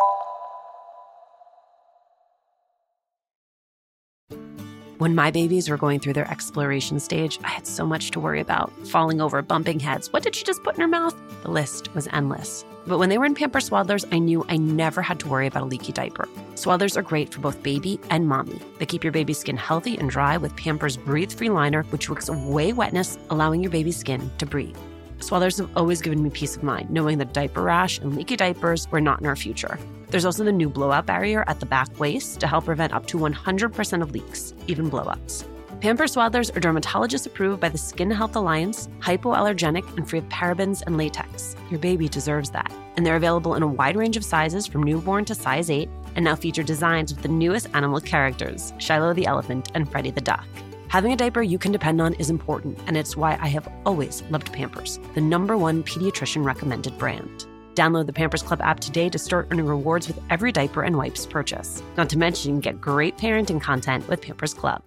When my babies were going through their exploration stage, I had so much to worry about. Falling over, bumping heads. What did she just put in her mouth? The list was endless. But when they were in Pampers Swaddlers, I knew I never had to worry about a leaky diaper. Swaddlers are great for both baby and mommy. They keep your baby's skin healthy and dry with Pampers Breathe-Free Liner, which wicks away wetness, allowing your baby's skin to breathe. Swaddlers have always given me peace of mind, knowing that diaper rash and leaky diapers were not in our future. There's also the new blowout barrier at the back waist to help prevent up to 100% of leaks, even blowouts. Pampers Swaddlers are dermatologist approved by the Skin Health Alliance, hypoallergenic, and free of parabens and latex. Your baby deserves that. And they're available in a wide range of sizes from newborn to size 8, and now feature designs with the newest animal characters, Shiloh the elephant and Freddie the duck. Having a diaper you can depend on is important, and it's why I have always loved Pampers, the #1 pediatrician recommended brand. Download the Pampers Club app today to start earning rewards with every diaper and wipes purchase. Not to mention, get great parenting content with Pampers Club.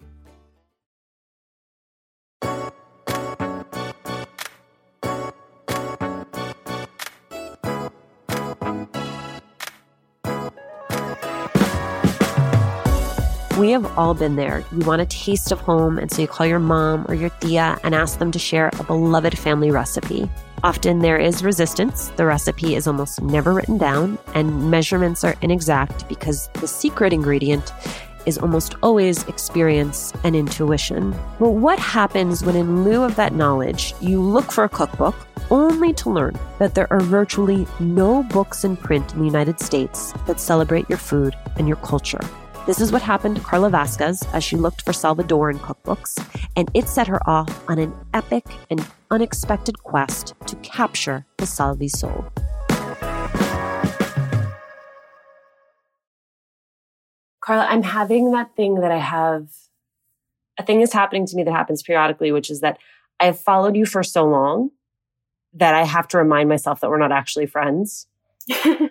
We have all been there. You want a taste of home, and so you call your mom or your tia and ask them to share a beloved family recipe. Often there is resistance. The recipe is almost never written down, and measurements are inexact because the secret ingredient is almost always experience and intuition. But what happens when, in lieu of that knowledge, you look for a cookbook only to learn that there are virtually no books in print in the United States that celebrate your food and your culture? This is what happened to Carla Vasquez as she looked for Salvadoran cookbooks, and it set her off on an epic and unexpected quest to capture the Salvi soul. Carla, I'm having that thing that I have. A thing is happening to me that happens periodically, which is that I have followed you for so long that I have to remind myself that we're not actually friends. I've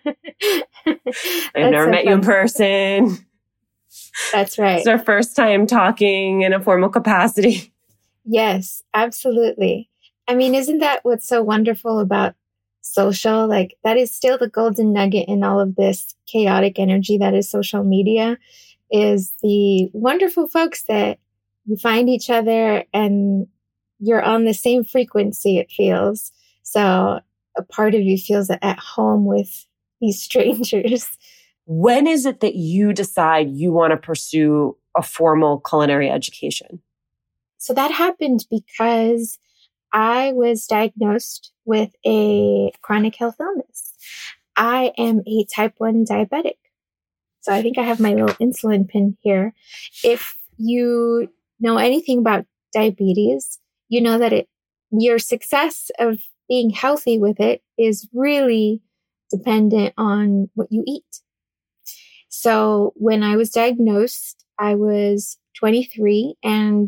never met you in person. That's right. It's our first time talking in a formal capacity. Yes, absolutely. I mean, isn't that what's so wonderful about social? Like, that is still the golden nugget in all of this chaotic energy that is social media, is the wonderful folks that you find each other and you're on the same frequency, it feels. So a part of you feels at home with these strangers. When is it that you decide you want to pursue a formal culinary education? So that happened because I was diagnosed with a chronic health illness. I am a type 1 diabetic. So I think I have my little insulin pin here. If you know anything about diabetes, you know that your success of being healthy with it is really dependent on what you eat. So when I was diagnosed, I was 23 and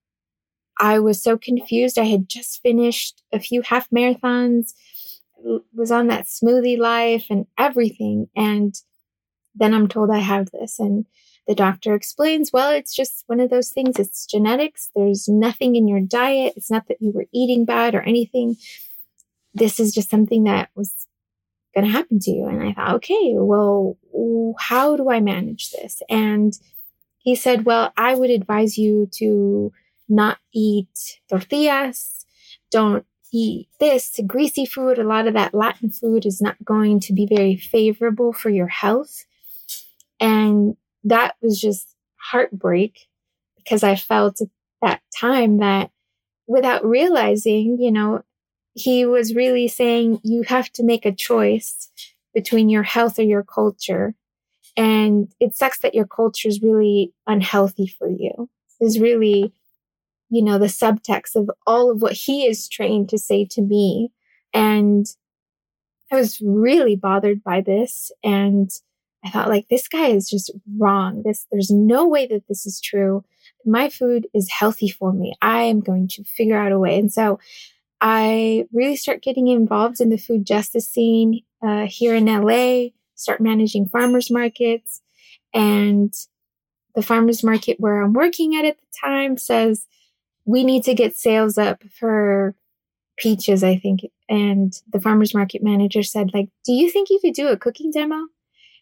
I was so confused. I had just finished a few half marathons, was on that smoothie life and everything. And then I'm told I have this. And the doctor explains, well, it's just one of those things. It's genetics. There's nothing in your diet. It's not that you were eating bad or anything. This is just something that was going to happen to you. And I thought, okay, well, how do I manage this? And he said, well, I would advise you to not eat tortillas. Don't eat this greasy food. A lot of that Latin food is not going to be very favorable for your health. And that was just heartbreak because I felt at that time that without realizing, he was really saying you have to make a choice between your health or your culture. And it sucks that your culture is really unhealthy for you, is really, the subtext of all of what he is trained to say to me. And I was really bothered by this. And I thought, this guy is just wrong. There's no way that this is true. My food is healthy for me. I am going to figure out a way. And so I really start getting involved in the food justice scene here in LA, start managing farmers markets. And the farmers market where I'm working at the time says, we need to get sales up for peaches, I think. And the farmers market manager said, do you think you could do a cooking demo?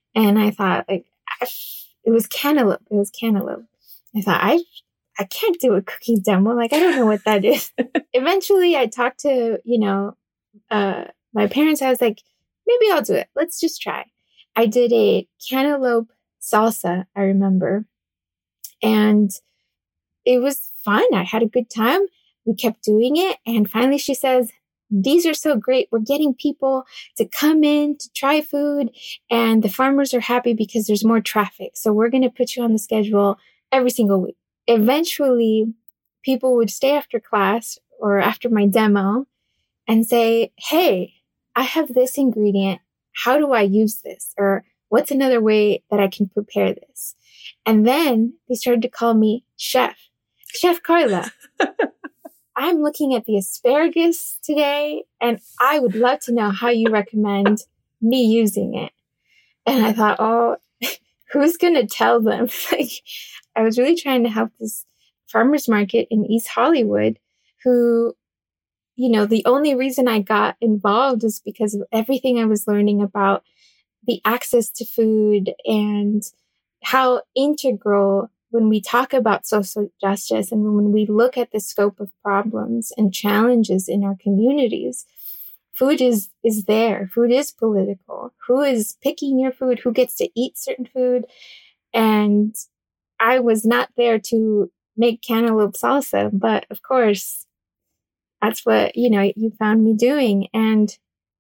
And I thought, like, it was cantaloupe. It was cantaloupe. I thought, I can't do a cooking demo. Like, I don't know what that is. Eventually, I talked to, my parents. I was like, maybe I'll do it. Let's just try. I did a cantaloupe salsa, I remember. And it was fun. I had a good time. We kept doing it. And finally she says, these are so great. We're getting people to come in to try food, and the farmers are happy because there's more traffic. So we're going to put you on the schedule every single week. Eventually, people would stay after class or after my demo and say, hey, I have this ingredient. How do I use this? Or what's another way that I can prepare this? And then they started to call me Chef Carla. I'm looking at the asparagus today, and I would love to know how you recommend me using it. And I thought, oh, who's going to tell them? Like, I was really trying to help this farmer's market in East Hollywood, who, the only reason I got involved is because of everything I was learning about the access to food and how integral, when we talk about social justice and when we look at the scope of problems and challenges in our communities, food is there. Food is political. Who is picking your food? Who gets to eat certain food? And I was not there to make cantaloupe salsa, but of course, that's what, you found me doing. And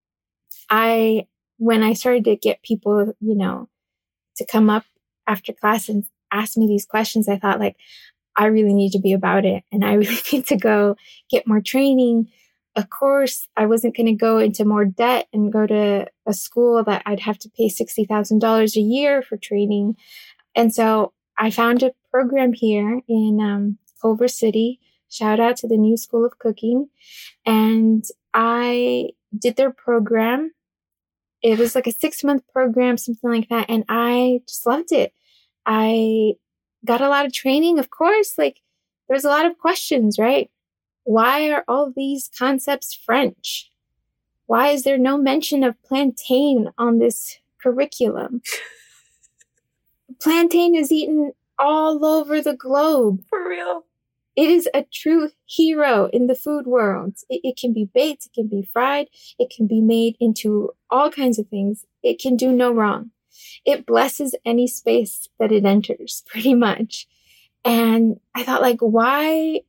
when I started to get people, to come up after class and ask me these questions, I thought, like, I really need to be about it. And I really need to go get more training. Of course, I wasn't going to go into more debt and go to a school that I'd have to pay $60,000 a year for training. And so I found a program here in Culver City. Shout out to the New School of Cooking. And I did their program. It was like a 6-month program, something like that. And I just loved it. I got a lot of training, of course. Like, there's a lot of questions, right? Why are all these concepts French? Why is there no mention of plantain on this curriculum? Plantain is eaten all over the globe. For real. It is a true hero in the food world. It can be baked, it can be fried, it can be made into all kinds of things. It can do no wrong. It blesses any space that it enters, pretty much. And I thought, like, why?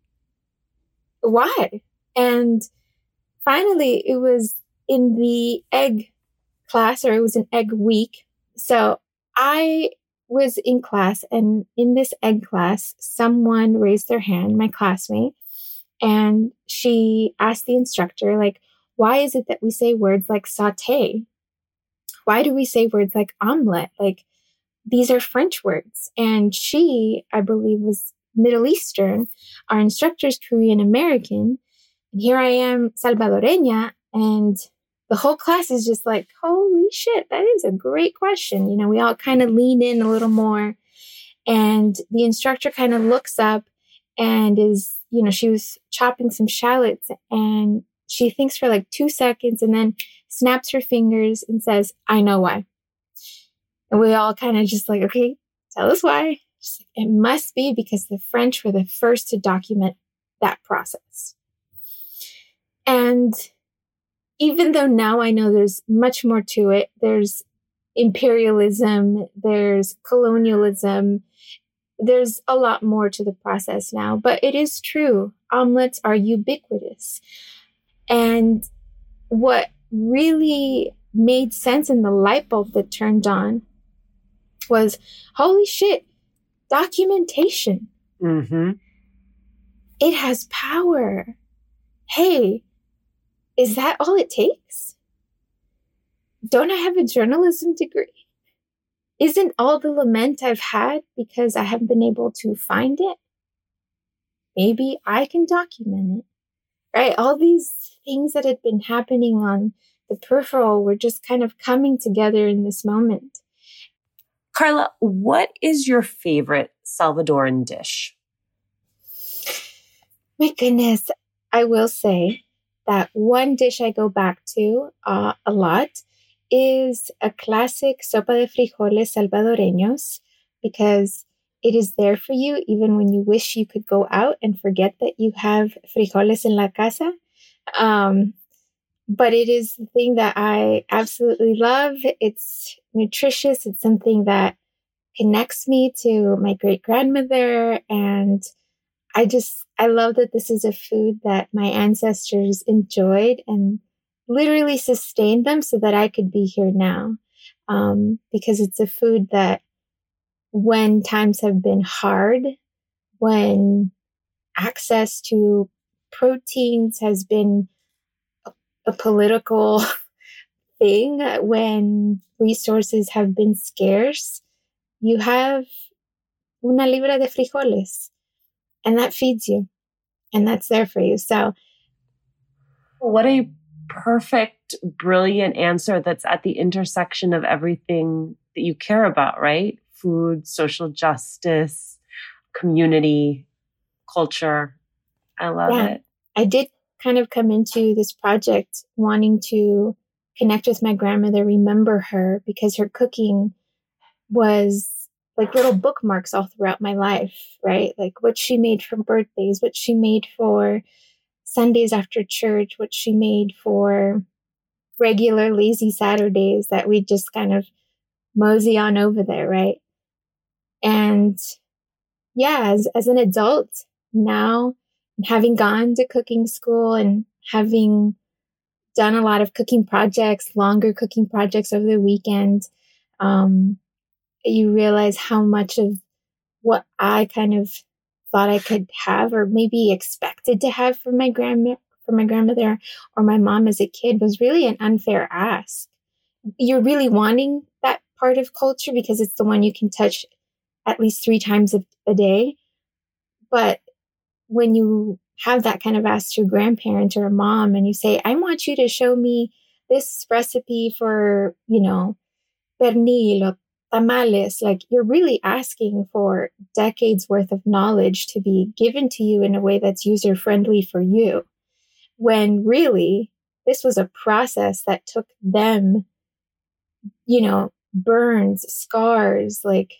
And finally, it was in the egg class, or it was an egg week. So I was in class, and in this egg class, someone raised their hand, my classmate, and she asked the instructor, like, why is it that we say words like sauté? Why do we say words like omelette? Like, these are French words. And she, I believe, was Middle Eastern. Our instructor's Korean American. And here I am, Salvadoreña, and the whole class is just like, holy shit, that is a great question. We all kind of lean in a little more. And the instructor kind of looks up and is, she was chopping some shallots, and she thinks for like 2 seconds and then snaps her fingers and says, I know why. And we all kind of just like, okay, tell us why. She's like, it must be because the French were the first to document that process. And even though now I know there's much more to it, there's imperialism, there's colonialism, there's a lot more to the process now, but it is true. Omelets are ubiquitous. And what really made sense in the light bulb that turned on was, holy shit, documentation. Mm-hmm. It has power. Hey, is that all it takes? Don't I have a journalism degree? Isn't all the lament I've had because I haven't been able to find it? Maybe I can document it, right? All these things that had been happening on the peripheral were just kind of coming together in this moment. Carla, what is your favorite Salvadoran dish? My goodness, I will say that one dish I go back to a lot is a classic sopa de frijoles salvadoreños because it is there for you even when you wish you could go out and forget that you have frijoles en la casa. But it is the thing that I absolutely love. It's nutritious. It's something that connects me to my great-grandmother. And I love that this is a food that my ancestors enjoyed and literally sustained them so that I could be here now. Because it's a food that when times have been hard, when access to proteins has been a political thing, when resources have been scarce, you have una libra de frijoles, and that feeds you, and that's there for you. So, what a perfect, brilliant answer that's at the intersection of everything that you care about, right? Food, social justice, community, culture. I love it. I did kind of come into this project wanting to connect with my grandmother, remember her, because her cooking was like little bookmarks all throughout my life, right? Like what she made for birthdays, what she made for Sundays after church, what she made for regular lazy Saturdays that we just kind of mosey on over there, right? And yeah, as an adult now, having gone to cooking school and having done a lot of cooking projects, longer cooking projects over the weekend, you realize how much of what I kind of thought I could have or maybe expected to have from my grandmother or my mom as a kid was really an unfair ask. You're really wanting that part of culture because it's the one you can touch at least 3 times a day. But when you have that kind of ask to a grandparent or a mom and you say, I want you to show me this recipe for, pernil or tamales, like you're really asking for decades worth of knowledge to be given to you in a way that's user friendly for you. When really this was a process that took them, burns, scars, the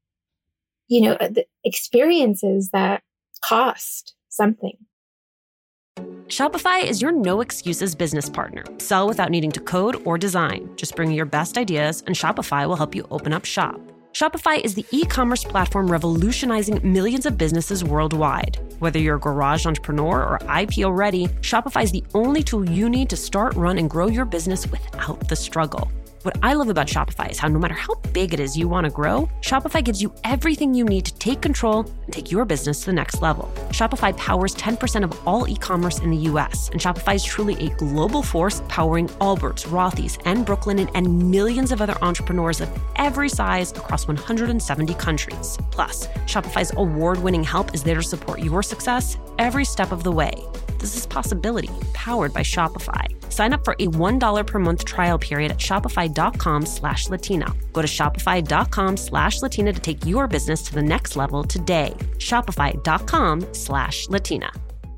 experiences that cost something. Shopify is your no excuses business partner. Sell without needing to code or design. Just bring your best ideas and Shopify will help you open up shop. Shopify is the e-commerce platform revolutionizing millions of businesses worldwide. Whether you're a garage entrepreneur or IPO ready, Shopify is the only tool you need to start, run, and grow your business without the struggle. What I love about Shopify is how no matter how big it is you want to grow, Shopify gives you everything you need to take control and take your business to the next level. Shopify powers 10% of all e-commerce in the US, and Shopify is truly a global force powering Allbirds, Rothy's, and Brooklinen, and millions of other entrepreneurs of every size across 170 countries. Plus, Shopify's award-winning help is there to support your success every step of the way. This is Possibility, powered by Shopify. Sign up for a $1 per month trial period at shopify.com/Latina. Go to shopify.com/Latina to take your business to the next level today. Shopify.com/Latina.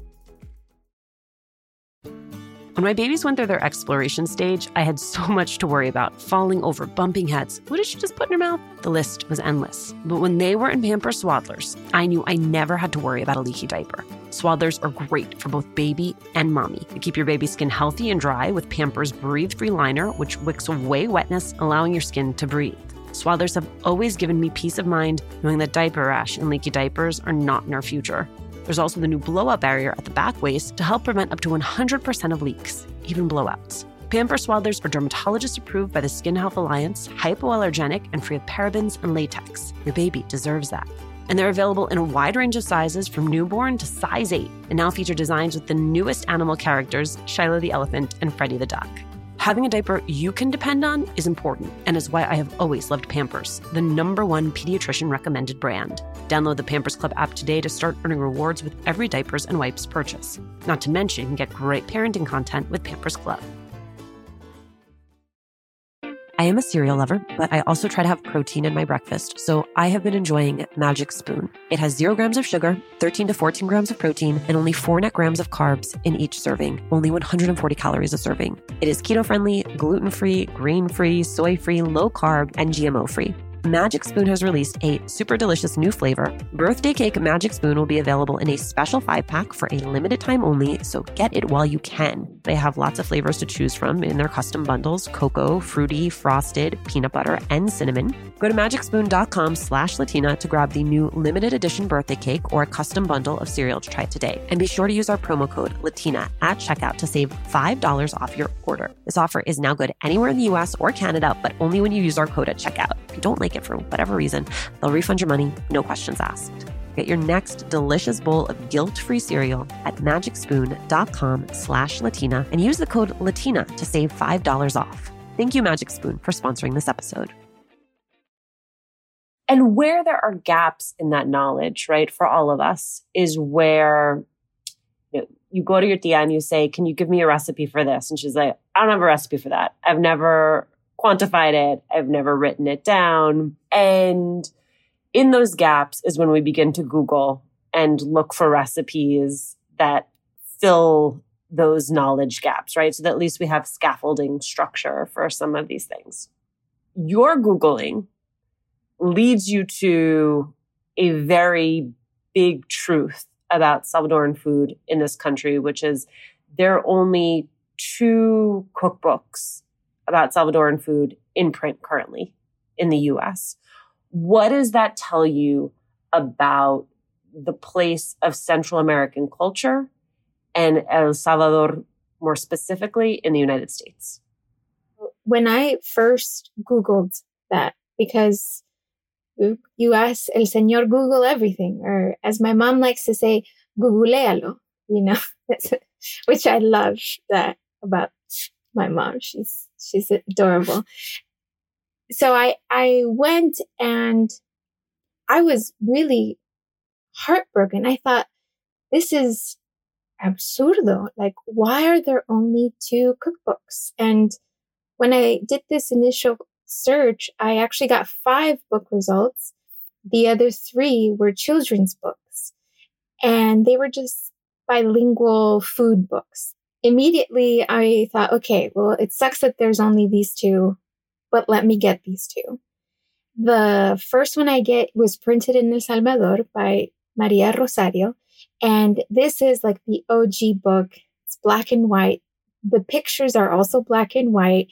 When my babies went through their exploration stage, I had so much to worry about. Falling over, bumping heads. What did she just put in her mouth? The list was endless. But when they were in Pampers Swaddlers, I knew I never had to worry about a leaky diaper. Swaddlers are great for both baby and mommy. They keep your baby's skin healthy and dry with Pampers Breathe-Free Liner, which wicks away wetness, allowing your skin to breathe. Swaddlers have always given me peace of mind knowing that diaper rash and leaky diapers are not in our future. There's also the new blowout barrier at the back waist to help prevent up to 100% of leaks, even blowouts. Pampers Swaddlers are dermatologist approved by the Skin Health Alliance, hypoallergenic, and free of parabens and latex. Your baby deserves that. And they're available in a wide range of sizes from newborn to size 8, and now feature designs with the newest animal characters, Shiloh the elephant and Freddie the duck. Having a diaper you can depend on is important, and is why I have always loved Pampers, the #1 pediatrician recommended brand. Download the Pampers Club app today to start earning rewards with every diapers and wipes purchase. Not to mention, get great parenting content with Pampers Club. I am a cereal lover, but I also try to have protein in my breakfast, so I have been enjoying Magic Spoon. It has 0 grams of sugar, 13 to 14 grams of protein, and only 4 net grams of carbs in each serving, only 140 calories a serving. It is keto-friendly, gluten-free, grain-free, soy-free, low-carb, and GMO-free. Magic Spoon has released a super delicious new flavor. Birthday Cake Magic Spoon will be available in a special 5-pack for a limited time only, so get it while you can. They have lots of flavors to choose from in their custom bundles: cocoa, fruity, frosted, peanut butter, and cinnamon. Go to magicspoon.com/Latina to grab the new limited edition birthday cake or a custom bundle of cereal to try today. And be sure to use our promo code LATINA at checkout to save $5 off your order. This offer is now good anywhere in the US or Canada, but only when you use our code at checkout. If you don't like it for whatever reason, they'll refund your money, no questions asked. Get your next delicious bowl of guilt-free cereal at magicspoon.com/Latina and use the code LATINA to save $5 off. Thank you, Magic Spoon, for sponsoring this episode. And where there are gaps in that knowledge, right, for all of us, is where you go to your tia and you say, can you give me a recipe for this? And she's like, I don't have a recipe for that. I've never quantified it. I've never written it down. And in those gaps is when we begin to Google and look for recipes that fill those knowledge gaps, right? So that at least we have scaffolding structure for some of these things. Your Googling leads you to a very big truth about Salvadoran food in this country, which is there are only 2 cookbooks about Salvadoran food in print currently in the US. What does that tell you about the place of Central American culture and El Salvador more specifically in the United States? When I first Googled that, because you ask El Señor Google everything, or as my mom likes to say, Googlealo, which I love that about my mom. She's adorable. So I went and I was really heartbroken. I thought, this is absurdo. Like, why are there only 2 cookbooks? And when I did this initial search, I actually got 5 book results. The other 3 were children's books, and they were just bilingual food books. Immediately, I thought, okay, well, it sucks that there's only these 2, but let me get these 2. The first one I get was printed in El Salvador by Maria Rosario, and this is like the OG book. It's black and white. The pictures are also black and white.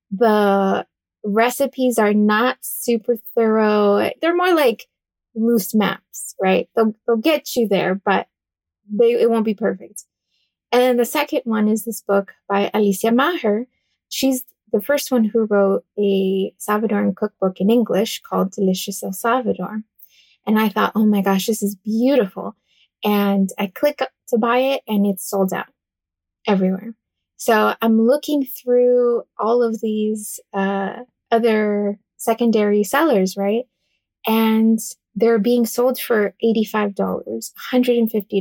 The recipes are not super thorough. They're more like loose maps, right? They'll get you there, but it won't be perfect. And then the second one is this book by Alicia Maher. She's the first one who wrote a Salvadoran cookbook in English called Delicious El Salvador. And I thought, oh my gosh, this is beautiful. And I click to buy it and it's sold out everywhere. So I'm looking through all of these other secondary sellers, right? And they're being sold for $85, $150,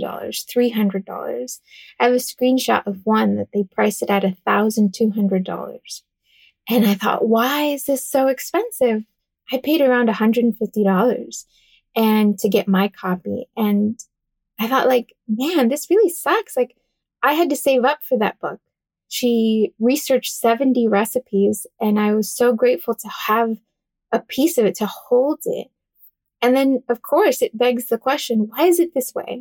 $300. I have a screenshot of one that they priced it at $1,200. And I thought, why is this so expensive? I paid around $150 and to get my copy. And I thought, like, man, this really sucks. Like, I had to save up for that book. She researched 70 recipes, and I was so grateful to have a piece of it, to hold it. And then, of course, it begs the question, why is it this way?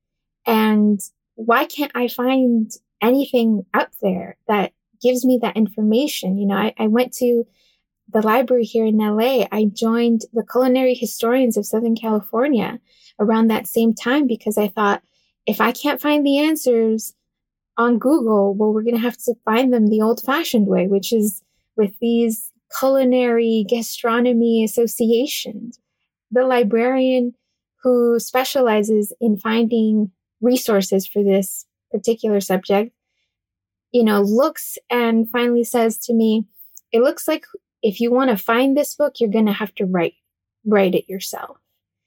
And why can't I find anything out there that gives me that information? You know, I went to the library here in LA. I joined the Culinary Historians of Southern California around that same time because I thought, if I can't find the answers on Google, well, we're going to have to find them the old-fashioned way, which is with these culinary gastronomy associations. The librarian who specializes in finding resources for this particular subject, you know, looks and finally says to me, it looks like if you want to find this book, you're going to have to write it yourself.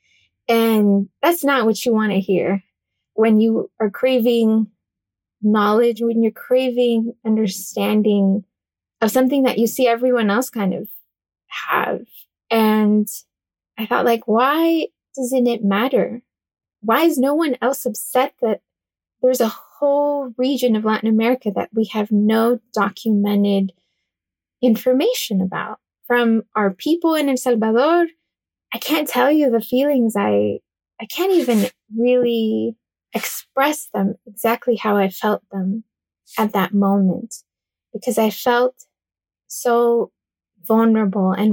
And that's not what you want to hear when you are craving knowledge, when you're craving understanding of something that you see everyone else kind of have. And I thought, like, why doesn't it matter? Why is no one else upset that there's a whole region of Latin America that we have no documented information about? From our people in El Salvador, I can't tell you the feelings. I can't even really express them exactly how I felt them at that moment, because I felt so vulnerable. And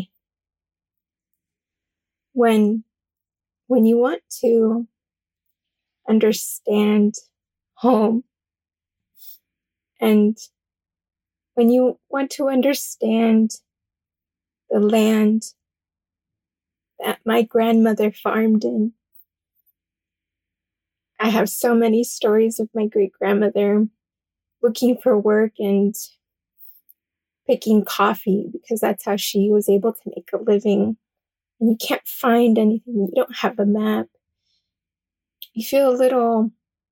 when you want to understand home, and when you want to understand the land that my grandmother farmed in, I have so many stories of my great grandmother looking for work and picking coffee, because that's how she was able to make a living. And you can't find anything. You don't have a map. You feel a little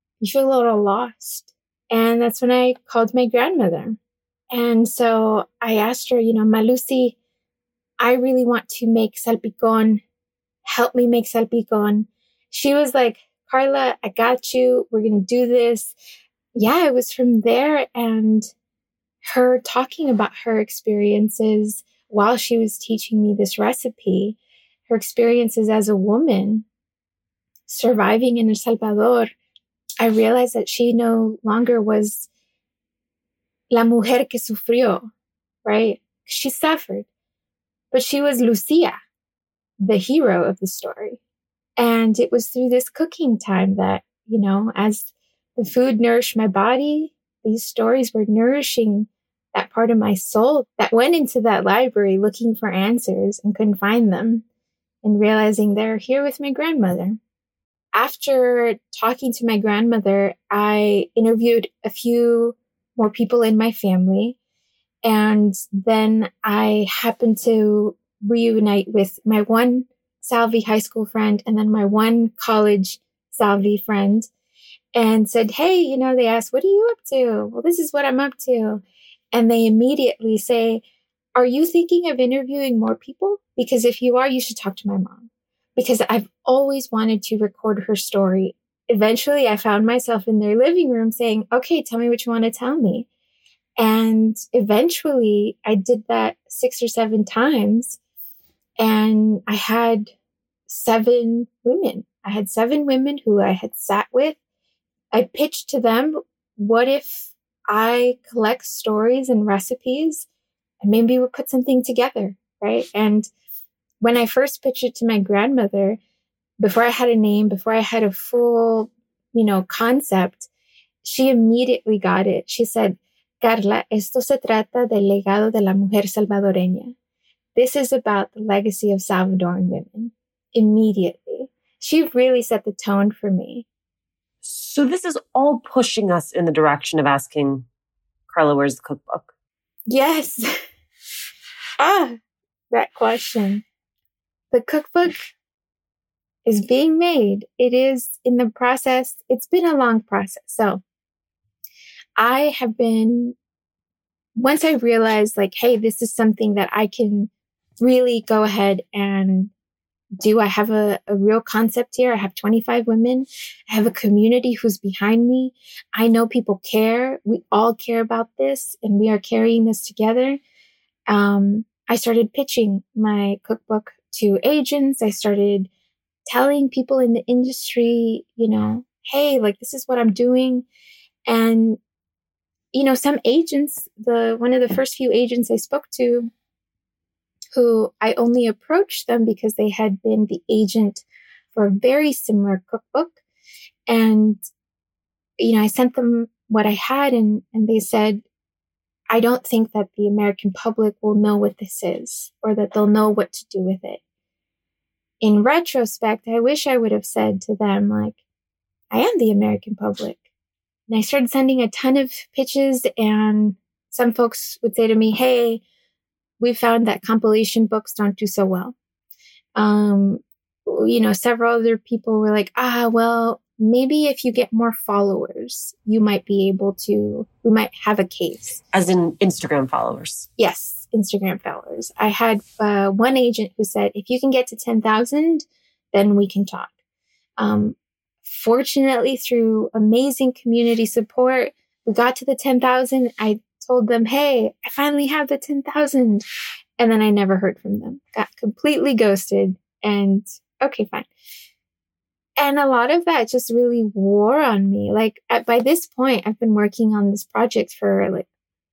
lost. And that's when I called my grandmother. And so I asked her, Ma Lucy, I really want to make salpicon. Help me make salpicon. She was like, Carla, I got you. We're going to do this. Yeah, it was from there. And her talking about her experiences while she was teaching me this recipe, her experiences as a woman surviving in El Salvador, I realized that she no longer was la mujer que sufrió, right? She suffered, but she was Lucia, the hero of the story. And it was through this cooking time that, as the food nourished my body, these stories were nourishing that part of my soul that went into that library looking for answers and couldn't find them, and realizing they're here with my grandmother. After talking to my grandmother, I interviewed a few more people in my family. And then I happened to reunite with my one Salvi high school friend and then my one college Salvi friend, and said, hey, they asked, what are you up to? Well, this is what I'm up to. And they immediately say, are you thinking of interviewing more people? Because if you are, you should talk to my mom. Because I've always wanted to record her story. Eventually, I found myself in their living room saying, okay, tell me what you want to tell me. And eventually, I did that 6 or 7 times. And I had 7 women. I had 7 women who I had sat with. I pitched to them, what if I collect stories and recipes and maybe we'll put something together, right? And when I first pitched it to my grandmother, before I had a name, before I had a full, concept, she immediately got it. She said, Carla, esto se trata del legado de la mujer salvadoreña. This is about the legacy of Salvadoran women. Immediately. She really set the tone for me. So this is all pushing us in the direction of asking, Carla, where's the cookbook? Yes. That question. The cookbook is being made. It is in the process. It's been a long process. So I have been, once I realized like, hey, this is something that I can really go ahead and do. I have a real concept here. I have 25 women. I have a community who's behind me. I know people care. We all care about this and we are carrying this together. I started pitching my cookbook to agents. I started telling people in the industry, hey, like this is what I'm doing. And, some agents, one of the first few agents I spoke to, who I only approached them because they had been the agent for a very similar cookbook. And, I sent them what I had and they said, I don't think that the American public will know what this is or that they'll know what to do with it. In retrospect, I wish I would have said to them, like, I am the American public. And I started sending a ton of pitches and some folks would say to me, hey, we found that compilation books don't do so well. Several other people were like, well, maybe if you get more followers, we might have a case. As in Instagram followers? Yes, Instagram followers. I had one agent who said, if you can get to 10,000, then we can talk. Fortunately, through amazing community support, we got to the 10,000. I told them, hey, I finally have the 10,000. And then I never heard from them. Got completely ghosted. And okay, fine. And a lot of that just really wore on me. Like by this point, I've been working on this project for like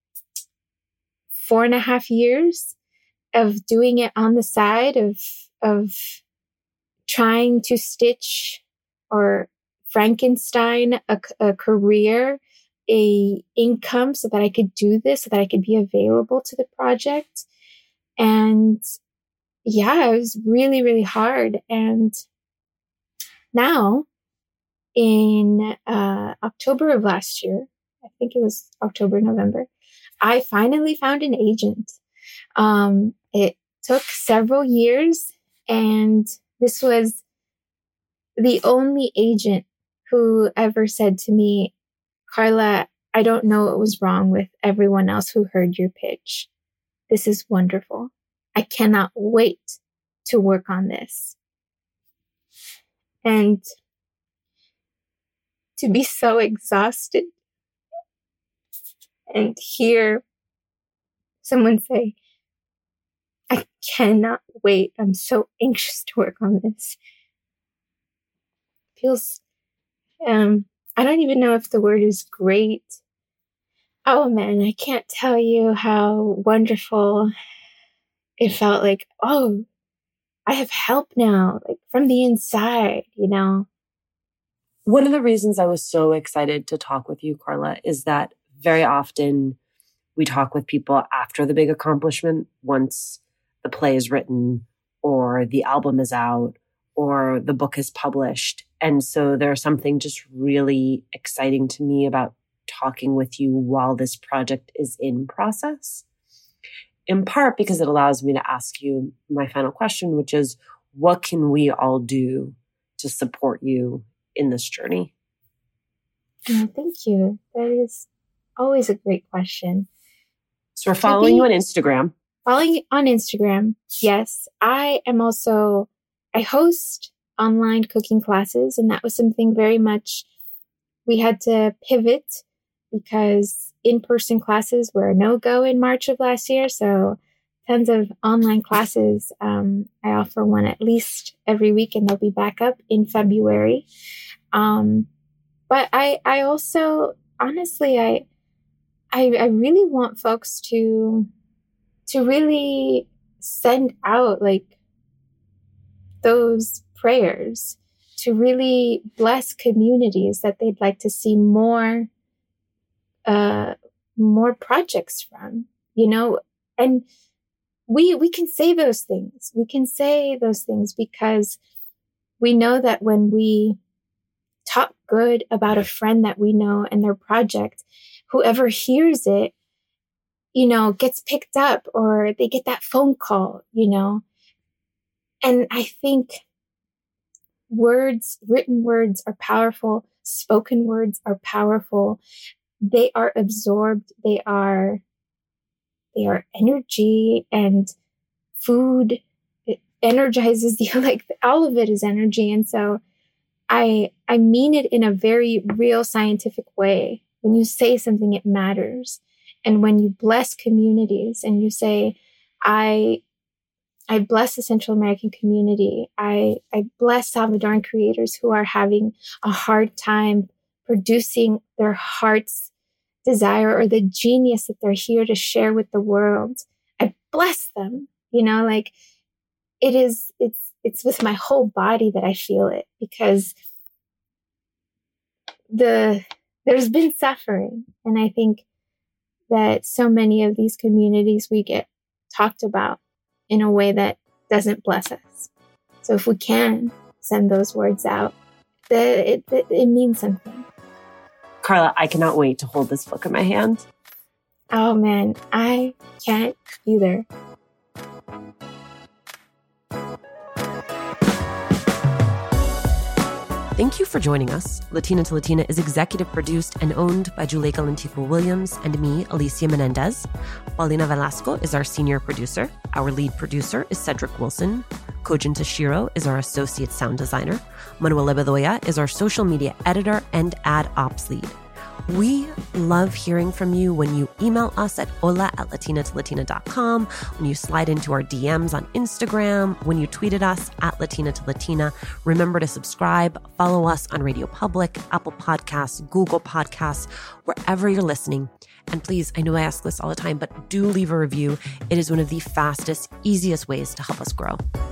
4.5 years of doing it on the side of trying to stitch or Frankenstein a career, a income so that I could do this, so that I could be available to the project. And yeah, it was really, really hard. And now in October of last year, I think it was October, November, I finally found an agent. It took several years, and this was the only agent who ever said to me, Carla, I don't know what was wrong with everyone else who heard your pitch. This is wonderful. I cannot wait to work on this. And to be so exhausted and hear someone say, I cannot wait. I'm so anxious to work on this. Feels, I don't even know if the word is great. Oh man, I can't tell you how wonderful it felt. Like, oh, I have help now, like from the inside, you know? One of the reasons I was so excited to talk with you, Carla, is that very often we talk with people after the big accomplishment, once the play is written or the album is out or the book is published. And so there's something just really exciting to me about talking with you while this project is in process. In part because it allows me to ask you my final question, which is, what can we all do to support you in this journey? Oh, thank you. That is always a great question. So we're following you on Instagram. Following on Instagram, yes. I host online cooking classes, and that was something very much we had to pivot because in-person classes were a no-go in March of last year. So tons of online classes. I offer one at least every week, and they'll be back up in February. But I also, honestly, I really want folks to really send out like those prayers, to really bless communities that they'd like to see more projects from, you know. And we can say those things. We can say those things because we know that when we talk good about a friend that we know and their project, whoever hears it, you know, gets picked up, or they get that phone call, you know. And I think written words are powerful. Spoken words are powerful. They are absorbed. They are energy, and food, it energizes you. Like all of it is energy. And so I mean it in a very real scientific way. When you say something, it matters. And when you bless communities and you say, I bless the Central American community. I bless Salvadoran creators who are having a hard time producing their heart's desire or the genius that they're here to share with the world. I bless them, you know, like it's with my whole body that I feel it, because there's been suffering. And I think that so many of these communities, we get talked about in a way that doesn't bless us. So if we can send those words out, it means something. Carla, I cannot wait to hold this book in my hand. Oh man, I can't either. Thank you for joining us. Latina to Latina is executive produced and owned by Juleyka Lantigua Williams and me, Alicia Menendez. Paulina Velasco is our senior producer. Our lead producer is Cedric Wilson. Kojin Tashiro is our associate sound designer. Manuela Bedoya is our social media editor and ad ops lead. We love hearing from you when you email us at hola@latinatolatina.com, when you slide into our DMs on Instagram, when you tweet at us at Latina to Latina. Remember to subscribe, follow us on Radio Public, Apple Podcasts, Google Podcasts, wherever you're listening. And please, I know I ask this all the time, but do leave a review. It is one of the fastest, easiest ways to help us grow.